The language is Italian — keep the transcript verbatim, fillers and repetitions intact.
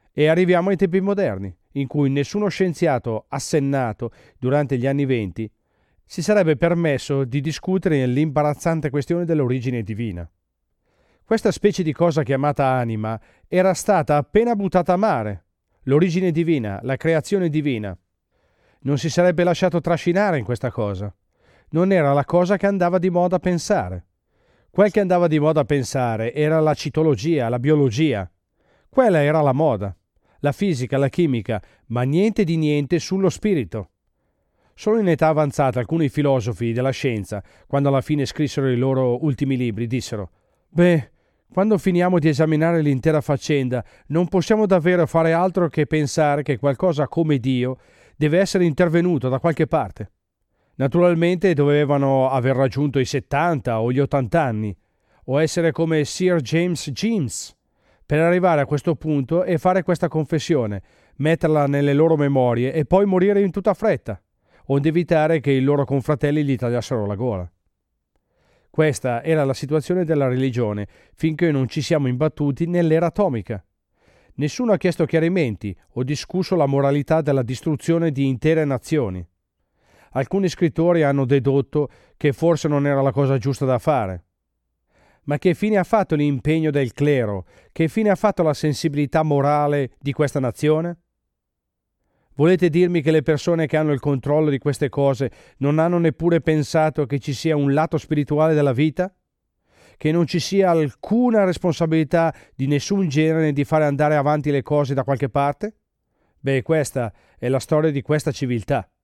E arriviamo ai tempi moderni, in cui nessuno scienziato assennato durante gli anni venti si sarebbe permesso di discutere l'imbarazzante questione dell'origine divina. Questa specie di cosa chiamata anima era stata appena buttata a mare. L'origine divina, la creazione divina. Non si sarebbe lasciato trascinare in questa cosa. Non era la cosa che andava di moda a pensare. Quel che andava di moda a pensare era la citologia, la biologia. Quella era la moda. La fisica, la chimica, ma niente di niente sullo spirito. Solo in età avanzata alcuni filosofi della scienza, quando alla fine scrissero i loro ultimi libri, dissero: «Beh, quando finiamo di esaminare l'intera faccenda, non possiamo davvero fare altro che pensare che qualcosa come Dio deve essere intervenuto da qualche parte». Naturalmente dovevano aver raggiunto i settanta o gli ottanta anni, o essere come Sir James Jeans, per arrivare a questo punto e fare questa confessione, metterla nelle loro memorie e poi morire in tutta fretta, onde evitare che i loro confratelli gli tagliassero la gola. Questa era la situazione della religione finché non ci siamo imbattuti nell'era atomica. Nessuno ha chiesto chiarimenti o discusso la moralità della distruzione di intere nazioni. Alcuni scrittori hanno dedotto che forse non era la cosa giusta da fare. Ma che fine ha fatto l'impegno del clero? Che fine ha fatto la sensibilità morale di questa nazione? Volete dirmi che le persone che hanno il controllo di queste cose non hanno neppure pensato che ci sia un lato spirituale della vita? Che non ci sia alcuna responsabilità di nessun genere di fare andare avanti le cose da qualche parte? Beh, questa è la storia di questa civiltà.